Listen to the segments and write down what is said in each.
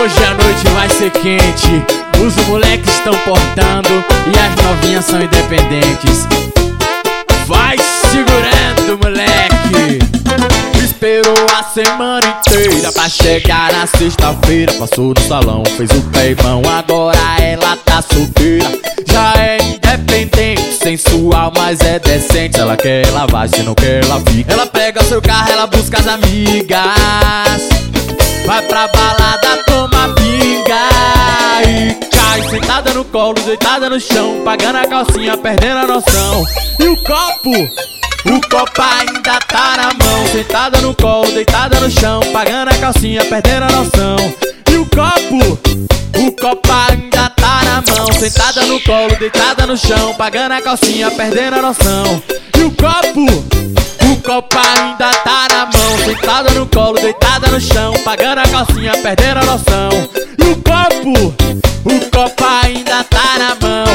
Hoje a noite vai ser quente, os moleques estão portando e as novinhas são independentes. Vai segurando, moleque. Esperou a semana inteira pra chegar na sexta-feira. Passou no salão, fez o pé e mão, agora ela tá solteira. Já é independente, sensual, mas é decente. Se ela quer, ela vai, se não quer, ela fica. Ela pega seu carro, ela busca as amigas, vai pra balada, toma pinga e cai sentada no colo, deitada no chão, pagando a calcinha, perdendo a noção. E o copo ainda tá na mão, sentada no colo, deitada no chão, pagando a calcinha, perdendo a noção. E o copo ainda tá na mão, sentada no colo, deitada no chão, pagando a calcinha, perdendo a noção. E o copo ainda tá na mão, sentada no colo, deitada no chão, pagando a calcinha, perdendo a noção. E o copo ainda tá na mão.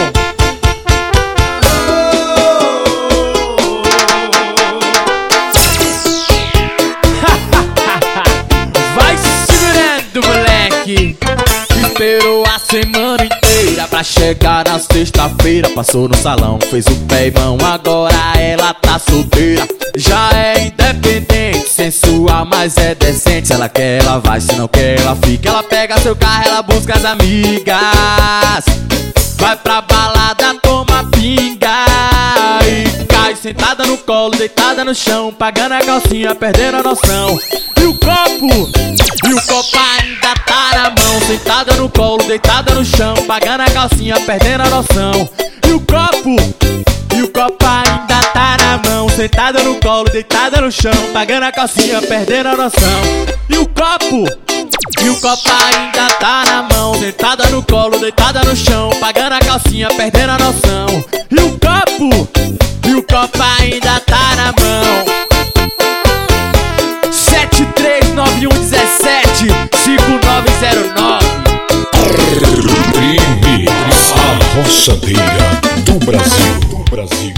Vai segurando, moleque. Esperou a semana inteira pra chegar na sexta-feira. Passou no salão, fez o pé e mão, agora ela tá solteira. Já é independente, sensual, mas é decente. Se ela quer, ela vai, se não quer, ela fica. Ela pega seu carro, ela busca as amigas, vai pra balada, toma pinga e cai sentada no colo, deitada no chão, pagando a calcinha, perdendo a noção. E o copo ainda tá na mão, sentada no colo, deitada no chão, pagando a calcinha, perdendo a noção. E o copo ainda tá na mão, sentada no colo, deitada no chão, pagando a calcinha, perdendo a noção. E o copo ainda tá na mão, sentada no colo, deitada no chão, pagando a calcinha, perdendo a noção. E o copo ainda tá na mão. 7391175909. A roçadeira do Brasil.